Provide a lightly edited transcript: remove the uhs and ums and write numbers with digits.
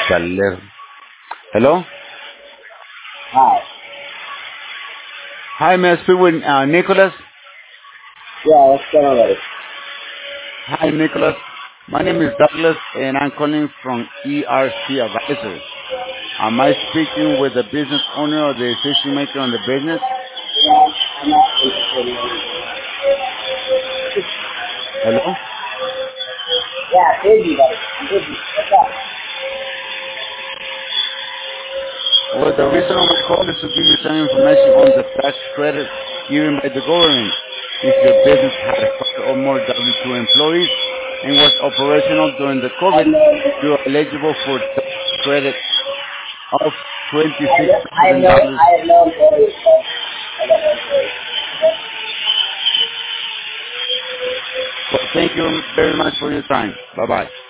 Saler. Hello? Hi. Hi, may I speak with Nicholas? Yeah, what's going on, buddy? Hi, Nicholas. My name is Douglas, and I'm calling from ERC Advisors. Am I speaking with the business owner or the decision maker on the business? I'm not interested in anything. Hello? Yeah, busy, buddy. I'm busy. What's up? Well, the reason of my call is to give you some information on the tax credit given by the government. If your business had 5 or more W-2 employees and was operational during the I COVID, know. you are eligible for tax credit of I have no. $26,000. I have no employees. So I got no employees. Well, thank you very much for your time. Bye-bye.